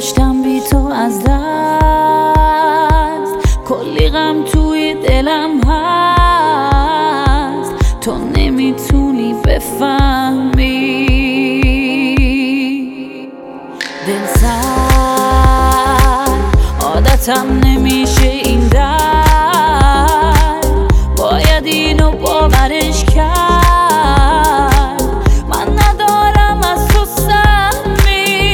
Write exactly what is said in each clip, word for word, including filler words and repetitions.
گذاشتم بی تو از دست، کلی غم توی دلم هست، تو نمیتونی بفهمی. دل سر عادتم نمیشه این در، باید اینو باورش کرد، من ندارم از تو سهمی.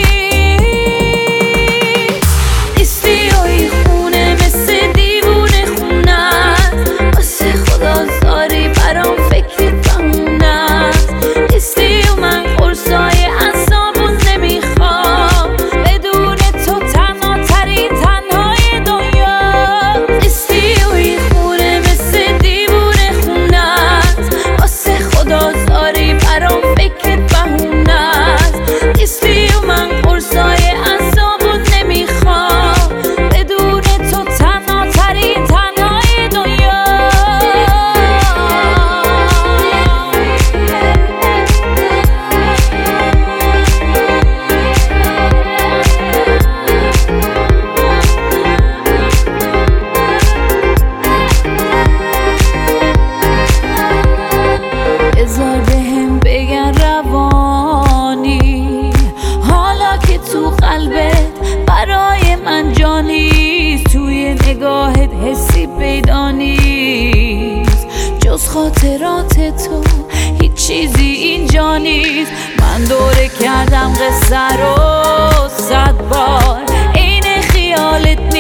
نیستی و این خونه مثل دیوونه خونست، واسه خدا زاری برام فکر بمونست. نیستی و من قرصای اعصابون نمیخوام، بدون تو تنها ترین تنهای دنیا. نیستی و این خونه مثل دیوونه خونست، واسه خدا زاری برام فکر بمونست. نیستی و من قرصای اعصابون نمیخوام، بدون تو تنها ترین تنهای دنیا. بذار بهم بگن روانی، حالا که تو قلبت برای من جانی، توی نگاهت حسی پیدا نیست، جز خاطرات تو هیچ چیزی اینجا نیست. من دوره کردم قصه رو صد بار، عین خیالت